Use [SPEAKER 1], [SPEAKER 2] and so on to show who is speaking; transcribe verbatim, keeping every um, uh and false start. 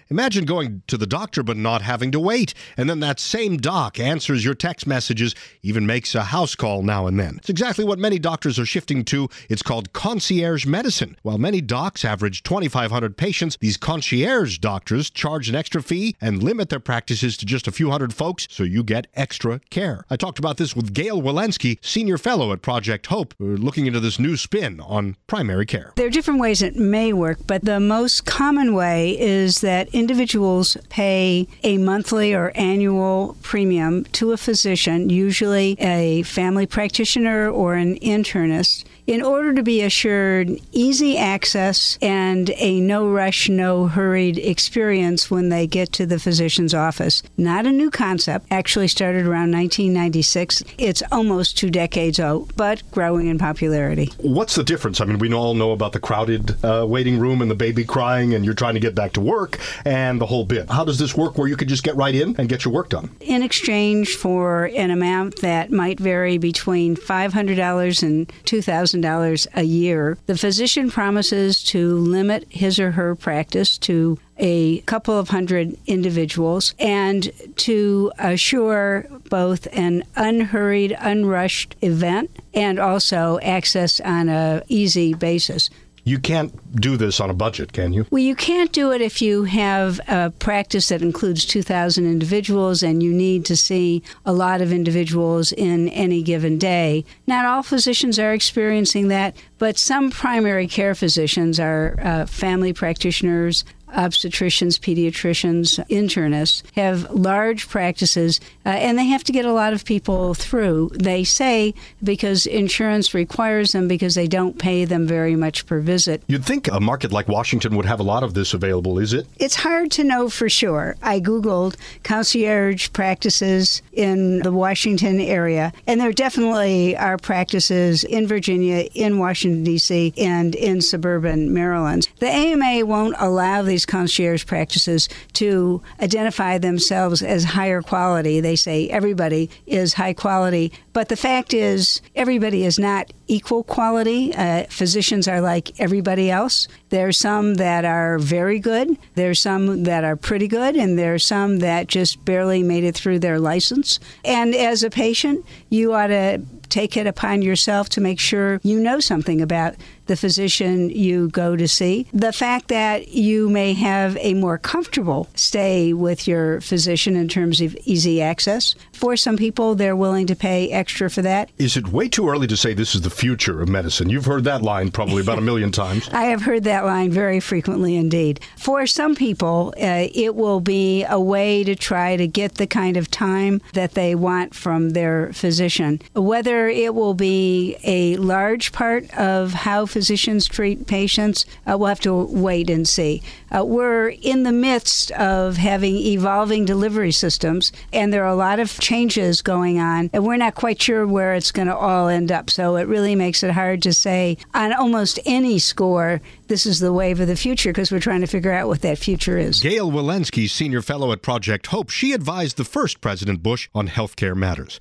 [SPEAKER 1] Imagine going to the doctor but not having to wait. And then that same doc answers your text messages, even makes a house call now and then. It's exactly what many doctors are shifting to. It's called concierge medicine. While many docs average twenty-five hundred patients, these concierge doctors charge an extra fee and limit their practices to just a few hundred folks so you get extra care. I talked about this with Gail Walensky, Senior Fellow at Project Hope, looking into this new spin on primary care.
[SPEAKER 2] There are different ways it may work, but the most common way is that individuals pay a monthly or annual premium to a physician, usually a family practitioner or an internist, in order to be assured easy access and a no-rush, no-hurried experience when they get to the physician's office. Not a new concept, actually started around nineteen ninety-six. It's almost two decades old, but growing in popularity.
[SPEAKER 1] What's the difference? I mean, we all know about the crowded uh, waiting room and the baby crying and you're trying to get back to work and the whole bit. How does this work where you could just get right in and get your work done?
[SPEAKER 2] In exchange for an amount that might vary between five hundred dollars and two thousand dollars a year, the physician promises to limit his or her practice to a couple of hundred individuals and to assure both an unhurried, unrushed event and also access on an easy basis.
[SPEAKER 1] You can't do this on a budget, can you?
[SPEAKER 2] Well, you can't do it if you have a practice that includes two thousand individuals and you need to see a lot of individuals in any given day. Not all physicians are experiencing that, but some primary care physicians are uh, family practitioners, obstetricians, pediatricians, internists, have large practices, uh, and they have to get a lot of people through. They say because insurance requires them because they don't pay them very much per visit.
[SPEAKER 1] You'd think a market like Washington would have a lot of this available, is it?
[SPEAKER 2] It's hard to know for sure. I Googled concierge practices in the Washington area, and there definitely are practices in Virginia, in Washington, D C, and in suburban Maryland. The A M A won't allow these concierge practices to identify themselves as higher quality. They say everybody is high quality, but the fact is everybody is not equal quality. Uh, physicians are like everybody else. There are some that are very good, there's some that are pretty good, and there are some that just barely made it through their license. And as a patient, you ought to take it upon yourself to make sure you know something about the physician you go to see. The fact that you may have a more comfortable stay with your physician in terms of easy access. For some people, they're willing to pay extra for that.
[SPEAKER 1] Is it way too early to say this is the future of medicine? You've heard that line probably about a million times.
[SPEAKER 2] I have heard that line very frequently indeed. For some people, uh, it will be a way to try to get the kind of time that they want from their physician. Whether it will be a large part of how physicians treat patients, uh, we'll have to wait and see. Uh, we're in the midst of having evolving delivery systems, and there are a lot of changes going on, and we're not quite sure where it's going to all end up. So it really makes it hard to say on almost any score, this is the wave of the future, because we're trying to figure out what that future is.
[SPEAKER 1] Gail Walensky, Senior Fellow at Project Hope, she advised the first President Bush on healthcare matters.